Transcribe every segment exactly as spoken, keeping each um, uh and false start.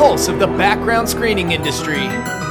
pulse of the background screening industry.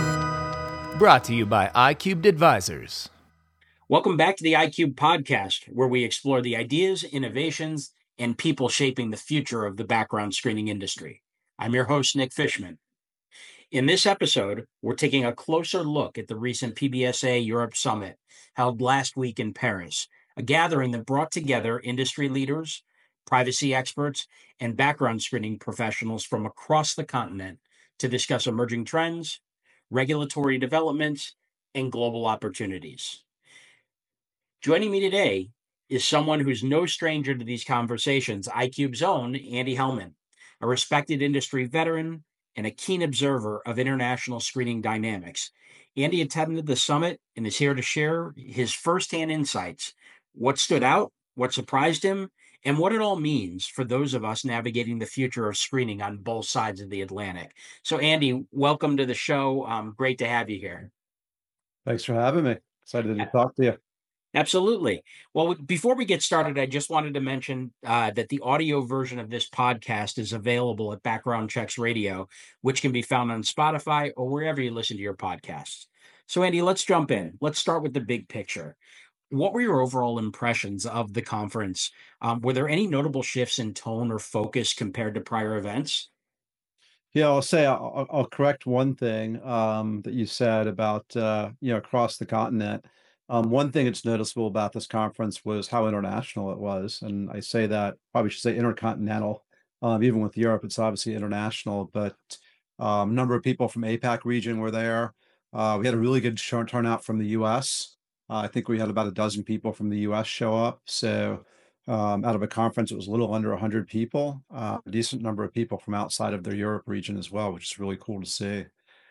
Brought to you by iCubed Advisors. Welcome back to the iCubed podcast, where we explore the ideas, innovations, and people shaping the future of the background screening industry. I'm your host, Nick Fishman. In this episode, we're taking a closer look at the recent P B S A Europe Summit held last week in Paris, a gathering that brought together industry leaders, privacy experts, and background screening professionals from across the continent to discuss emerging trends, regulatory developments, and global opportunities. Joining me today is someone who's no stranger to these conversations, iCube's own Andy Hellman, a respected industry veteran and a keen observer of international screening dynamics. Andy attended the summit and is here to share his firsthand insights, what stood out, what surprised him, and what it all means for those of us navigating the future of screening on both sides of the Atlantic. So, Andy, welcome to the show. Um, great to have you here. Thanks for having me. Excited to talk to you. Absolutely. Well, before we get started, I just wanted to mention uh, that the audio version of this podcast is available at Background Checks Radio, which can be found on Spotify or wherever you listen to your podcasts. So, Andy, let's jump in. Let's start with the big picture. What were your overall impressions of the conference? Um, were there any notable shifts in tone or focus compared to prior events? Yeah, I'll say I'll, I'll correct one thing um, that you said about uh, you know across the continent. Um, one thing that's noticeable about this conference was how international it was, and I say that probably should say intercontinental. Um, even with Europe, it's obviously international, but um, a number of people from APAC region were there. Uh, we had a really good show- turnout from the U S. Uh, I think we had about a dozen people from the U S show up. So um, out of a conference, it was a little under one hundred people, uh, a decent number of people from outside of the Europe region as well, which is really cool to see.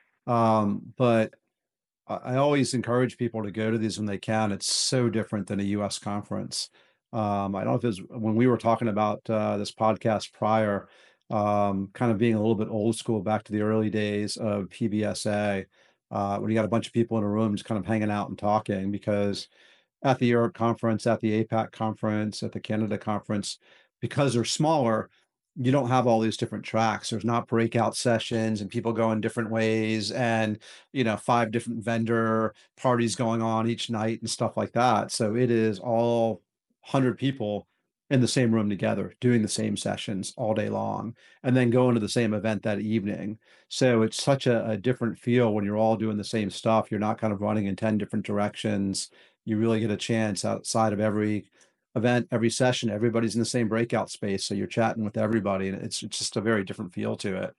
Um, but I I always encourage people to go to these when they can. It's so different than a U S conference. Um, I don't know if it was when we were talking about uh, this podcast prior, um, kind of being a little bit old school back to the early days of P B S A, uh, when you got a bunch of people in a room just kind of hanging out and talking, because at the Europe conference, at the APAC conference, at the Canada conference, because they're smaller, you don't have all these different tracks. There's not breakout sessions and people going different ways and, you know, five different vendor parties going on each night and stuff like that. So it is all one hundred people in the same room together doing the same sessions all day long and then going to the same event that evening. So it's such a, a different feel when you're all doing the same stuff. You're not kind of running in ten different directions. You really get a chance outside of every event, every session, everybody's in the same breakout space. So you're chatting with everybody, and it's, it's just a very different feel to it.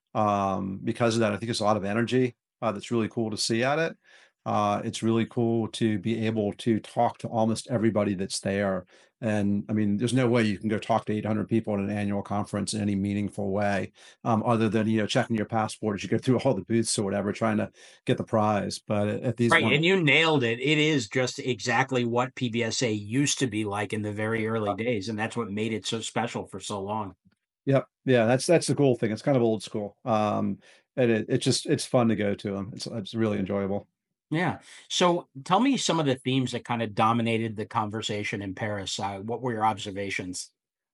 Um, because of that, I think there's a lot of energy uh, that's really cool to see at it. Uh, it's really cool to be able to talk to almost everybody that's there. And I mean, there's no way you can go talk to eight hundred people at an annual conference in any meaningful way, um, other than, you know, checking your passport as you go through all the booths or whatever, trying to get the prize. But at at these Right, one, and you nailed it. It is just exactly what P B S A used to be like in the very early days, and that's what made it so special for so long. yep, yeah, that's that's the cool thing. It's kind of old school, um, and it it's just it's fun to go to them. It's it's really enjoyable. Yeah. So tell me some of the themes that kind of dominated the conversation in Paris. Uh, what were your observations?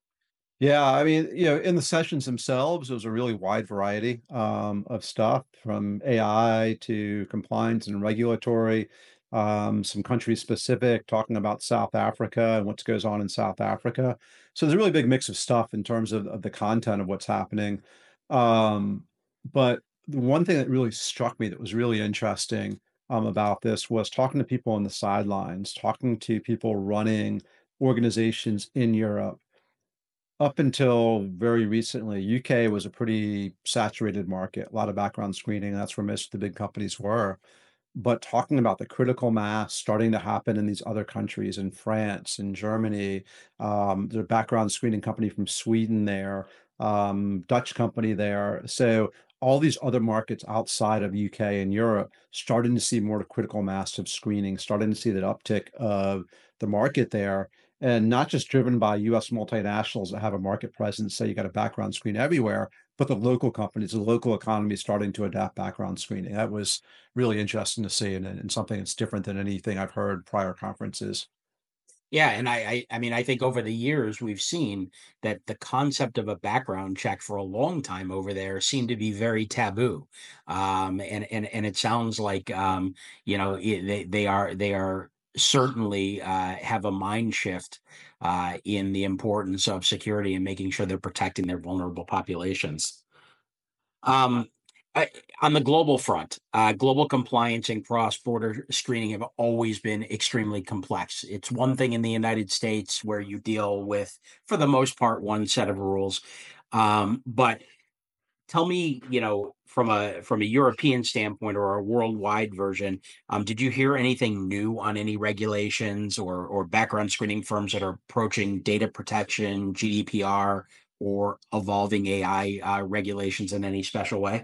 Yeah, I mean, you know, in the sessions themselves, it was a really wide variety um, of stuff from A I to compliance and regulatory, um, some country specific, talking about South Africa and what goes on in South Africa. So there's a really big mix of stuff in terms of, of the content of what's happening. Um, but the one thing that really struck me that was really interesting um, about this was talking to people on the sidelines, talking to people running organizations in Europe. Up until very recently, U K was a pretty saturated market, a lot of background screening. That's where most of the big companies were. But talking about the critical mass starting to happen in these other countries, in France, in Germany, um, there's a background screening company from Sweden there, um, Dutch company there. So all these other markets outside of U K and Europe starting to see more critical mass of screening, starting to see that uptick of the market there. And not just driven by U S multinationals that have a market presence, say you got a background screen everywhere, but the local companies, the local economy starting to adapt background screening. That was really interesting to see, and, and something that's different than anything I've heard prior conferences. Yeah, and I, I I mean I think over the years we've seen that the concept of a background check for a long time over there seemed to be very taboo, um, and and and it sounds like um, you know i- they they are they are certainly uh, have a mind shift uh, in the importance of security and making sure they're protecting their vulnerable populations. Um, I, on the global front, uh, global compliance and cross-border screening have always been extremely complex. It's one thing in the United States where you deal with, for the most part, one set of rules. Um, but tell me, you know, from a from a European standpoint or a worldwide version, um, did you hear anything new on any regulations or or background screening firms that are approaching data protection, G D P R, or evolving A I uh, regulations in any special way?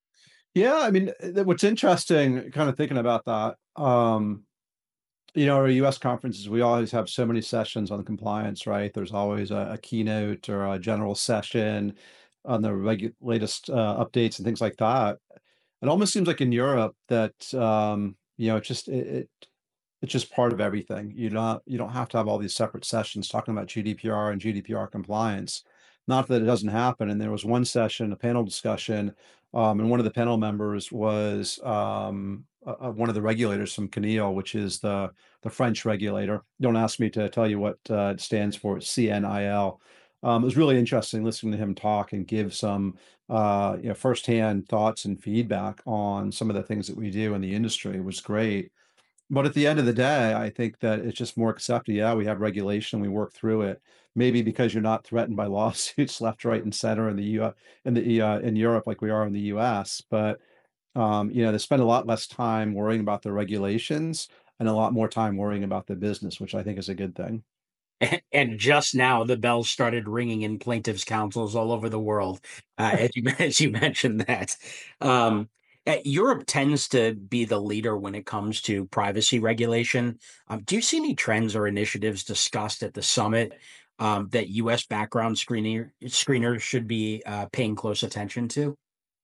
Yeah, I mean, th- what's interesting, kind of thinking about that, um, you know, our U S conferences, we always have so many sessions on compliance, right? There's always a, a keynote or a general session on the regu- latest uh, updates and things like that. It almost seems like in Europe that um, you know, it just it, it it's just part of everything. You don't you don't have to have all these separate sessions talking about G D P R and G D P R compliance. Not that it doesn't happen. And there was one session, a panel discussion, um, and one of the panel members was um, uh, uh, one of the regulators from CNIL, which is the the French regulator. Don't ask me to tell you what uh, it stands for. It's C N I L. Um, it was really interesting listening to him talk and give some uh, you know firsthand thoughts and feedback on some of the things that we do in the industry. It was great. But at the end of the day, I think that it's just more accepted. Yeah, we have regulation, we work through it. Maybe because you're not threatened by lawsuits left, right, and center in the U in the uh, in Europe like we are in the U S. But um, you know, they spend a lot less time worrying about the regulations and a lot more time worrying about the business, which I think is a good thing. And just now, the bells started ringing in plaintiffs' councils all over the world, uh, as you as you mentioned that. Um, uh, Europe tends to be the leader when it comes to privacy regulation. Um, do you see any trends or initiatives discussed at the summit um, that U S background screener screeners should be uh, paying close attention to?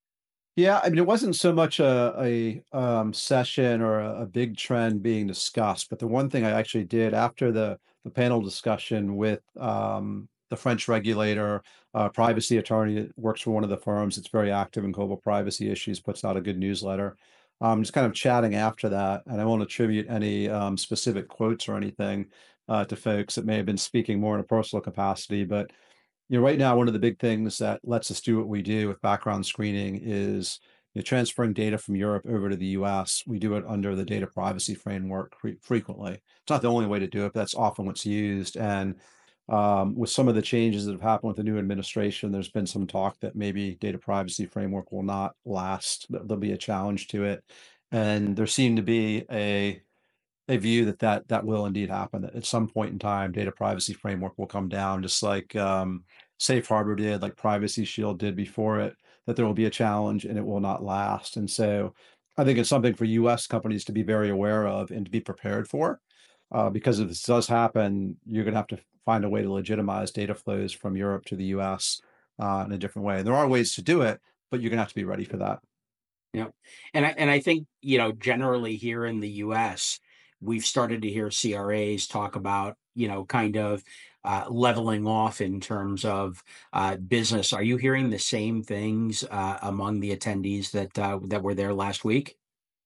Yeah, I mean, it wasn't so much a a um, session or a, a big trend being discussed, but the one thing I actually did after the the panel discussion with um, the French regulator, uh, privacy attorney that works for one of the firms that's very active in global privacy issues, puts out a good newsletter. Um, just kind of chatting after that, and I won't attribute any um, specific quotes or anything uh, to folks that may have been speaking more in a personal capacity, but you know, right now, one of the big things that lets us do what we do with background screening is you know, transferring data from Europe over to the U S. We do it under the data privacy framework fre- frequently. It's not the only way to do it, but that's often what's used. And um, with some of the changes that have happened with the new administration, there's been some talk that maybe data privacy framework will not last. that There'll be a challenge to it, and there seemed to be a a view that that that will indeed happen. That at some point in time, data privacy framework will come down, just like um, Safe Harbor did, like Privacy Shield did before it. That there will be a challenge and it will not last. And so, I think it's something for U S companies to be very aware of and to be prepared for, uh, because if this does happen, you're going to have to find a way to legitimize data flows from Europe to the U S uh, in a different way. And there are ways to do it, but you're going to have to be ready for that. Yeah. And I and I think, you know, generally here in the U S, we've started to hear C R As talk about, you know, kind of uh, leveling off in terms of uh, business. Are you hearing the same things uh, among the attendees that uh, that were there last week?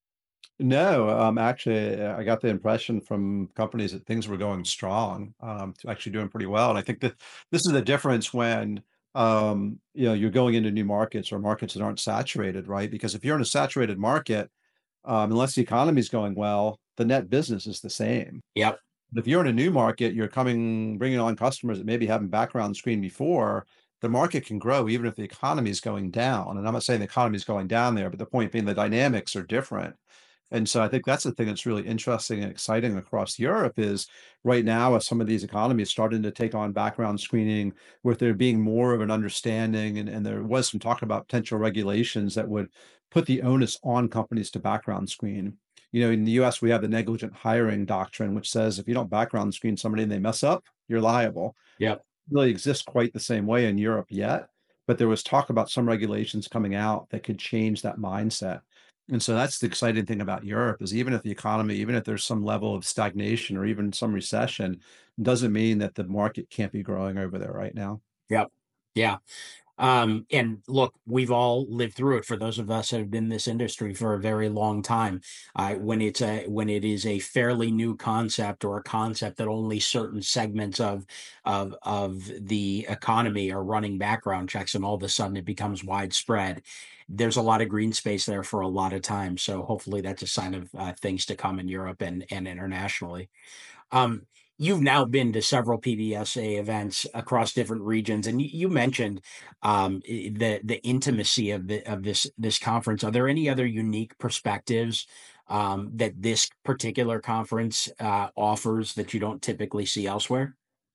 No, um, actually, uh, I got the impression from companies that things were going strong, um, to actually doing pretty well. And I think that this is the difference when, um, you know, you're going into new markets or markets that aren't saturated, right? Because if you're in a saturated market, um, unless the economy is going well, the net business is the same. Yep. But if you're in a new market, you're coming, bringing on customers that maybe haven't background screened before. The market can grow even if the economy is going down. And I'm not saying the economy is going down there, but the point being the dynamics are different. And so I think that's the thing that's really interesting and exciting across Europe is right now, as some of these economies starting to take on background screening, with there being more of an understanding, and, and there was some talk about potential regulations that would put the onus on companies to background screen. You know, in the U S, we have the negligent hiring doctrine, which says if you don't background screen somebody and they mess up, you're liable. Yep. Really exists quite the same way in Europe yet, but there was talk about some regulations coming out that could change that mindset. And so that's the exciting thing about Europe is even if the economy, even if there's some level of stagnation or even some recession, doesn't mean that the market can't be growing over there right now. Yep. Yeah. Um, and look, we've all lived through it. For those of us that have been in this industry for a very long time, uh, when it's a when it is a fairly new concept or a concept that only certain segments of of of the economy are running background checks, and all of a sudden it becomes widespread. There's a lot of green space there for a lot of time. So hopefully that's a sign of uh, things to come in Europe and and internationally. Um, you've now been to several P D S A events across different regions, and you, you mentioned um, i- the the intimacy of the of this this conference. Are there any other unique perspectives um, that this particular conference uh, offers that you don't typically see elsewhere?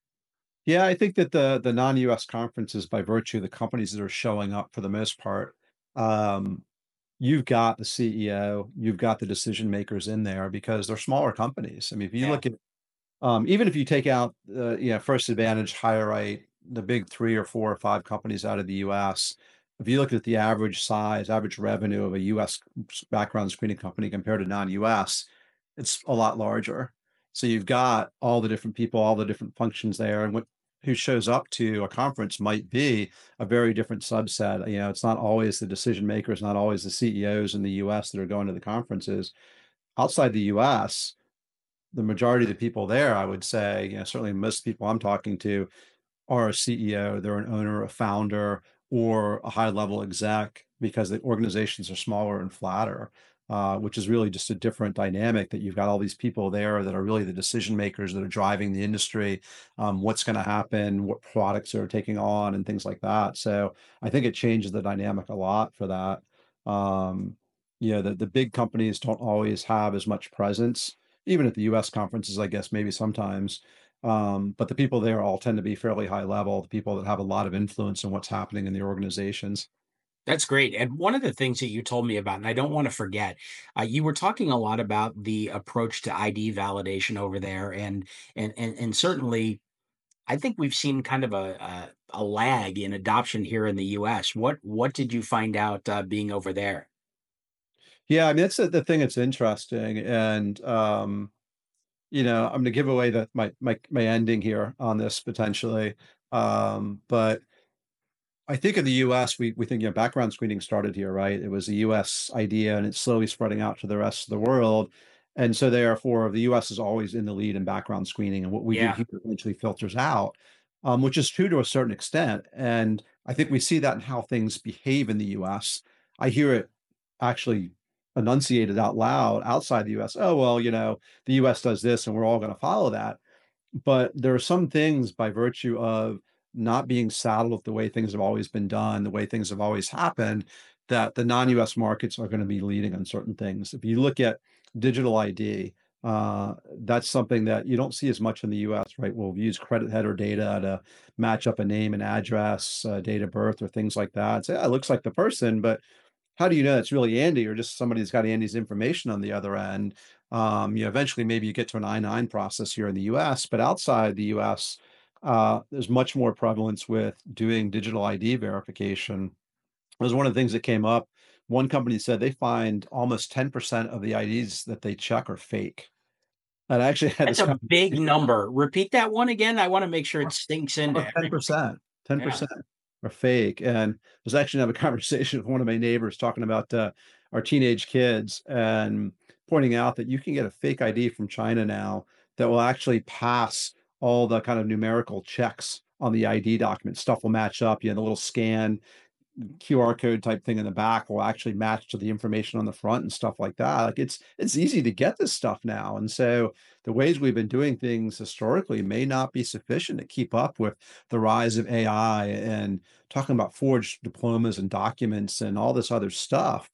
Yeah, I think that the the non-U S conferences, by virtue of the companies that are showing up for the most part, um, you've got the C E O, you've got the decision makers in there because they're smaller companies. I mean, if you Yeah, look at um, even if you take out uh, you know, First Advantage, HireRight, the big three or four or five companies out of the U S, if you look at the average size, average revenue of a U S background screening company compared to non-U S, it's a lot larger. So you've got all the different people, all the different functions there, and what who shows up to a conference might be a very different subset. You know, it's not always the decision makers, not always the C E Os in the U S that are going to the conferences. Outside the U S, the majority of the people there, I would say, you know, certainly most people I'm talking to are a C E O, they're an owner, a founder, or a high level exec because the organizations are smaller and flatter, uh, which is really just a different dynamic that you've got all these people there that are really the decision makers that are driving the industry, um, what's going to happen, what products are taking on, and things like that. So I think it changes the dynamic a lot for that. Um, you know, the, the big companies don't always have as much presence, even at the U S conferences, I guess, maybe sometimes. Um, but the people there all tend to be fairly high level, the people that have a lot of influence in what's happening in the organizations. that's great. And one of the things that you told me about, and I don't want to forget, uh, you were talking a lot about the approach to I D validation over there, and and and and certainly I think we've seen kind of a, a a lag in adoption here in the U S. What what did you find out uh, being over there? Yeah, I mean, that's the, the thing that's interesting. And um, you know, I'm gonna give away the my my my ending here on this potentially. Um, but I think in the U S, we we think, you know, background screening started here, right? It was a U S idea and it's slowly spreading out to the rest of the world. And so therefore, the U S is always in the lead in background screening, and what we do Yeah, here eventually filters out, um, which is true to a certain extent. And I think we see that in how things behave in the U S. I hear it actually enunciated out loud outside the U S. Oh, well, you know, the U S does this and we're all going to follow that. But there are some things by virtue of not being saddled with the way things have always been done, the way things have always happened, that the non-U S markets are going to be leading on certain things. If you look at digital I D, uh, that's something that you don't see as much in the U S, right? We'll use credit header data to match up a name and address, uh, date of birth, or things like that. Say, yeah, it looks like the person, but how do you know it's really Andy or just somebody who's got Andy's information on the other end? Um, you know, eventually maybe you get to an I nine process here in the U S, but outside the U S, uh, there's much more prevalence with doing digital I D verification. It was one of the things that came up. One company said they find almost ten percent of the I Ds that they check are fake. And I actually had that's this a big conversation. number. Repeat that one again. I want to make sure it sinks into Almost everybody. ten percent, Yeah. ten percent are fake. And I was actually having a conversation with one of my neighbors talking about uh, our teenage kids and pointing out that you can get a fake I D from China now that will actually pass all the kind of numerical checks on the I D document. Stuff will match up. You know, the little scan Q R code type thing in the back will actually match to the information on the front and stuff like that. Like it's it's easy to get this stuff now. And so the ways we've been doing things historically may not be sufficient to keep up with the rise of A I and talking about forged diplomas and documents and all this other stuff.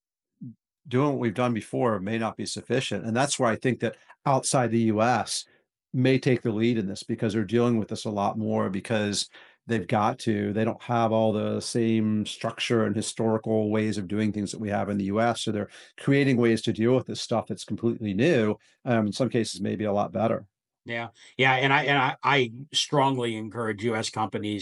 Doing what we've done before may not be sufficient. And that's where I think that outside the U S may take the lead in this because they're dealing with this a lot more because they've got to. They don't have all the same structure and historical ways of doing things that we have in the U S. So they're creating ways to deal with this stuff that's completely new. Um, in some cases, maybe a lot better. Yeah, yeah, and I and I, I strongly encourage U S companies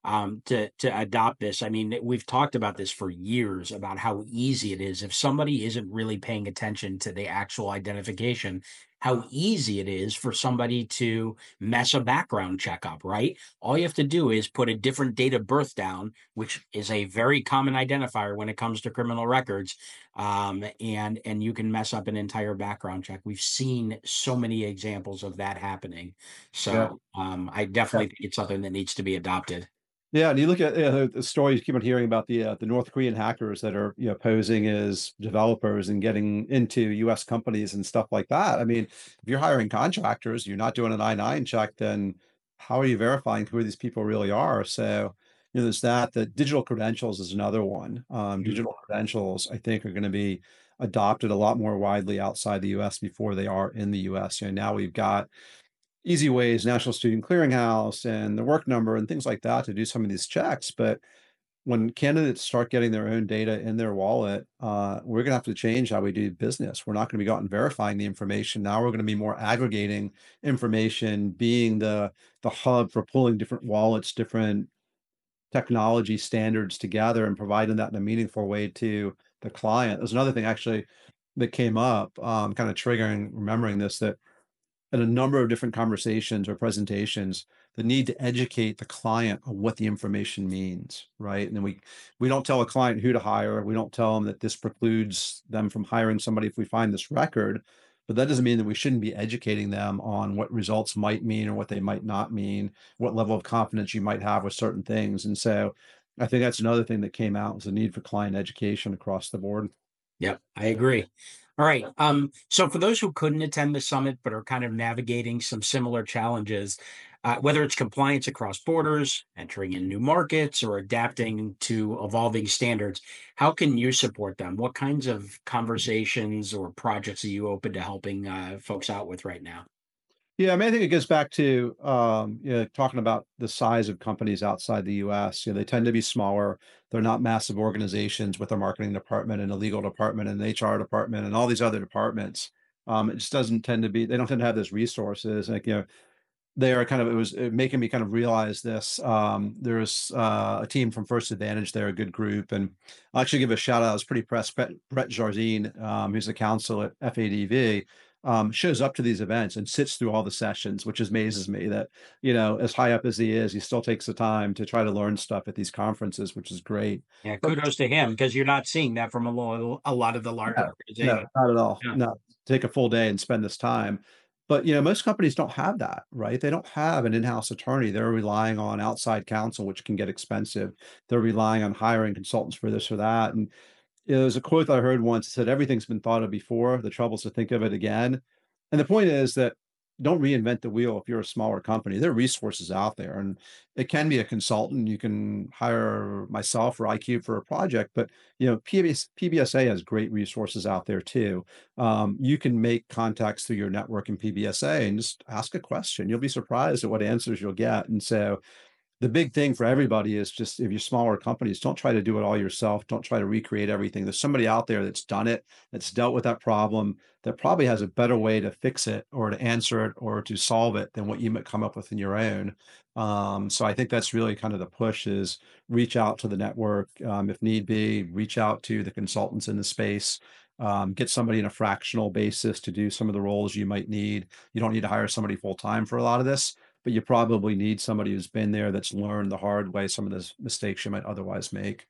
um, to to adopt this. I mean, we've talked about this for years about how easy it is if somebody isn't really paying attention to the actual identification. How easy it is for somebody to mess a background check up, right? All you have to do is put a different date of birth down, which is a very common identifier when it comes to criminal records, um, and and you can mess up an entire background check. We've seen so many examples of that happening. Yeah. So um, I definitely think it's something that needs to be adopted. Yeah, and you look at uh, the stories you keep on hearing about the uh, the North Korean hackers that are, you know, posing as developers and getting into U S companies and stuff like that. I mean, if you're hiring contractors, you're not doing an I nine check, then how are you verifying who these people really are? So, you know, there's that. The digital credentials is another one. Um, Mhm. digital credentials, I think, are going to be adopted a lot more widely outside the U S before they are in the U S. You know, now we've got Easy Ways, National Student Clearinghouse, and the work number and things like that to do some of these checks. But when candidates start getting their own data in their wallet, uh, we're going to have to change how we do business. We're not going to be out and verifying the information. Now we're going to be more aggregating information, being the the hub for pulling different wallets, different technology standards together, and providing that in a meaningful way to the client. There's another thing actually that came up, um, kind of triggering, remembering this, that in a number of different conversations or presentations, the need to educate the client on what the information means, right? And then we we don't tell a client who to hire. We don't tell them that this precludes them from hiring somebody if we find this record. But that doesn't mean that we shouldn't be educating them on what results might mean or what they might not mean, what level of confidence you might have with certain things. And so I think that's another thing that came out was the need for client education across the board. Yep, I agree. All right. Um, so for those who couldn't attend the summit but are kind of navigating some similar challenges, uh, whether it's compliance across borders, entering in new markets, or adapting to evolving standards, how can you support them? What kinds of conversations or projects are you open to helping uh, folks out with right now? Yeah, I mean, I think it goes back to um, you know, talking about the size of companies outside the U S. You know, they tend to be smaller. They're not massive organizations with a marketing department and a legal department and an H R department and all these other departments. Um, it just doesn't tend to be. They don't tend to have those resources. Like, you know, they are kind of. It was uh, making me kind of realize this. Um, there's uh, a team from First Advantage. They're a good group, and I'll actually give a shout out. I was pretty impressed. Brett, Brett Jardine, um, who's the counsel at F A D V, um, shows up to these events and sits through all the sessions, which amazes me that, you know, as high up as he is, he still takes the time to try to learn stuff at these conferences, which is great. Yeah, But kudos to him because you're not seeing that from a, lo- a lot of the larger no, no, organizations. not at all. Yeah. No, take a full day and spend this time. But, you know, most companies don't have that, right? They don't have an in-house attorney. They're relying on outside counsel, which can get expensive. They're relying on hiring consultants for this or that. And you know, there's a quote I heard once that said, "Everything's been thought of before. The trouble is to think of it again." And the point is that don't reinvent the wheel if you're a smaller company. There are resources out there, and it can be a consultant. You can hire myself or iCube for a project, but you know, P B S, P B S A has great resources out there too. Um, you can make contacts through your network in P B S A and just ask a question. You'll be surprised at what answers you'll get. And so the big thing for everybody is just if you're smaller companies, don't try to do it all yourself. Don't try to recreate everything. There's somebody out there that's done it, that's dealt with that problem, that probably has a better way to fix it or to answer it or to solve it than what you might come up with in your own. Um, so I think that's really kind of the push is reach out to the network. Um, if need be, reach out to the consultants in the space. Um, get somebody in a fractional basis to do some of the roles you might need. You don't need to hire somebody full time for a lot of this, but you probably need somebody who's been there that's learned the hard way some of those mistakes you might otherwise make.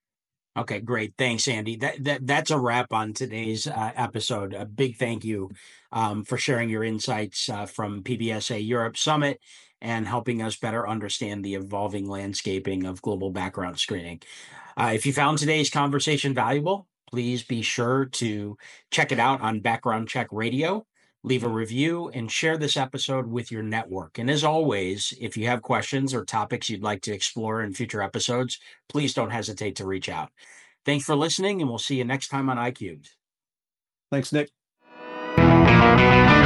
Okay, great. Thanks, Andy. That, that that's a wrap on today's uh, episode. A big thank you um, for sharing your insights uh, from P B S A Europe Summit and helping us better understand the evolving landscaping of global background screening. Uh, if you found today's conversation valuable, please be sure to check it out on Background Check Radio. Leave a review and share this episode with your network. And as always, if you have questions or topics you'd like to explore in future episodes, please don't hesitate to reach out. Thanks for listening, and we'll see you next time on iCubed. Thanks, Nick.